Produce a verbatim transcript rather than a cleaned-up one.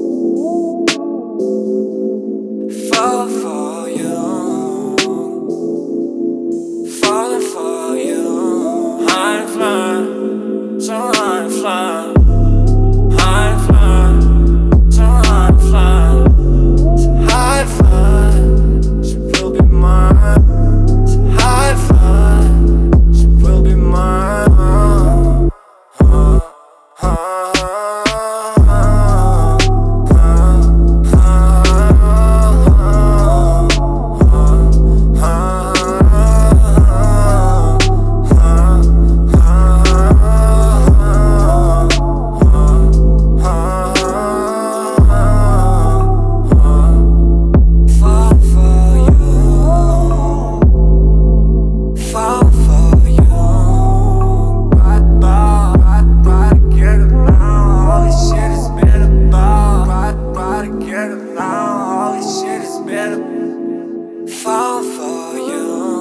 Fall for you, falling for you. High and fly, so high and fly. High and fly, so high and fly. So high and fly, she will be mine. So high and fly, she will be mine. Uh, uh, uh. Fall for you.